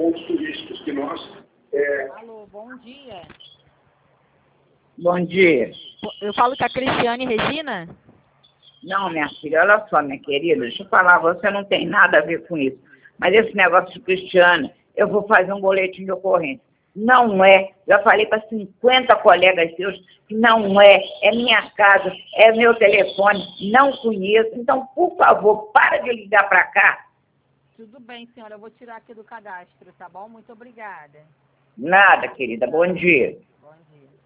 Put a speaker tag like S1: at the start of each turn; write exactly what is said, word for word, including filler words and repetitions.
S1: pontos turísticos que nós... É...
S2: Alô, bom dia.
S3: Bom dia.
S2: Eu falo com a Cristiane Regina?
S3: Não, minha filha, olha só, minha querida, deixa eu falar, você não tem nada a ver com isso. Mas esse negócio de Cristiane, eu vou fazer um boletim de ocorrência. Não é, já falei para cinquenta colegas seus que não é, é minha casa, é meu telefone, não conheço. Então, por favor, para de ligar para cá.
S2: Tudo bem, senhora, eu vou tirar aqui do cadastro, tá bom? Muito obrigada.
S3: Nada, querida, bom dia.
S2: Bom dia.